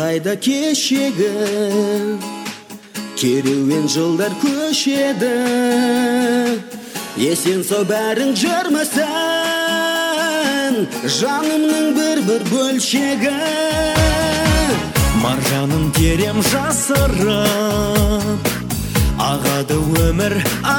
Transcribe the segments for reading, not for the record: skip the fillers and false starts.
қайда кешегі керуен жылдар көшеді, есен со бәрің жүрмісің жанымның бір бөлшегі. Маржанын терем жасырып, ағады өмір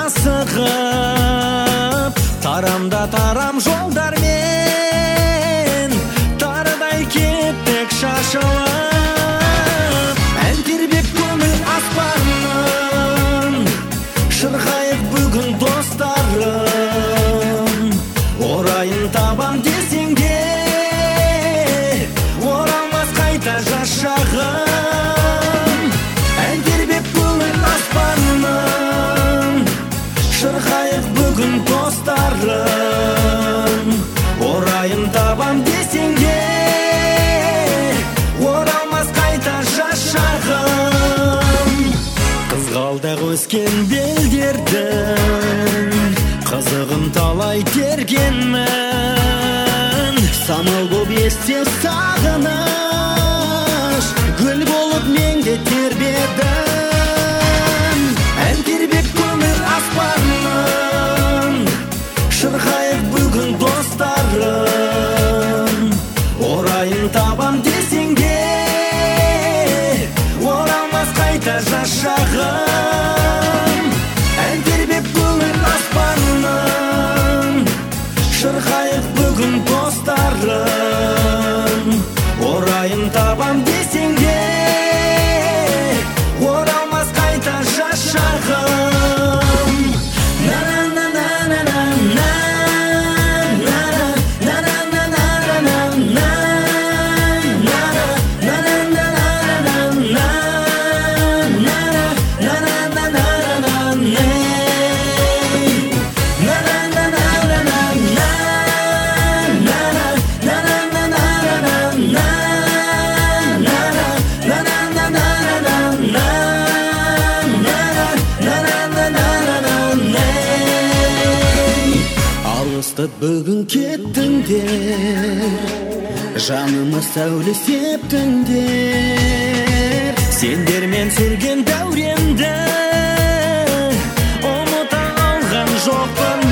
асығып, тарамда тарам жолдармен тарыдай кеттік шашылып. Ән тербеп көңіл аспанын шырқайық бүгін достарым, орайын табам десең де оралмас қайта жас шағым. Ән тербеп көңіл аспанын шырқайық бүгін достарым, орайын табам десең де оралмас қайта жас шағым. Қызғалдақ өскен белдердің қызығын талай тергенмін, самал боп есте сағыныш гүл болып мен де тербедім. Ән тербеп көңіл аспанын шырқайық бүгін достарым, орайын табам десең де оралмас қайта жас шағым. Ән тербеп көңіл аспанын шырқайық бүгін достарым, орайын табам десең де оралмас қайта жас шағым. Бүгін кеттіңдер, жаныма сәуле септіңдер. Сендермен сүрген дәуремді ұмыта алған жоқпын